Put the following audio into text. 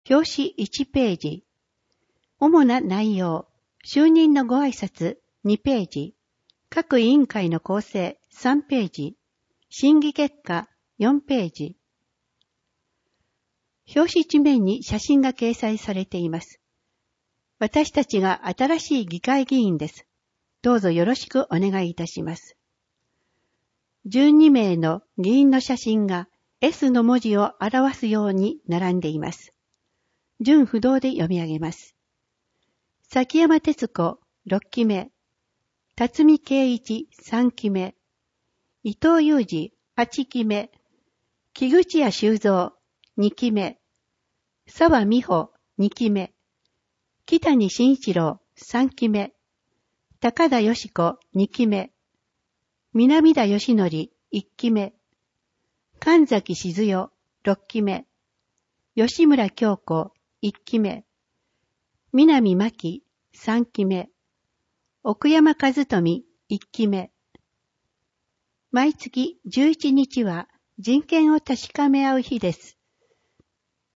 表紙1ページ。主な内容。就任のご挨拶2ページ。各委員会の構成3ページ。審議結果4ページ。表紙一面に写真が掲載されています。私たちが新しい議会議員です。どうぞよろしくお願いいたします。12名の議員の写真が S の文字を表すように並んでいます。順不動で読み上げます。崎山哲子6期目、辰巳圭一3期目、伊藤裕二8期目、木口屋修造2期目、沢美穂2期目、北谷慎一郎3期目、高田よし子2期目、南田義則1期目、神崎静代6期目、吉村京子1期目、南真紀3期目、奥山和富1期目。毎月11日は人権を確かめ合う日です。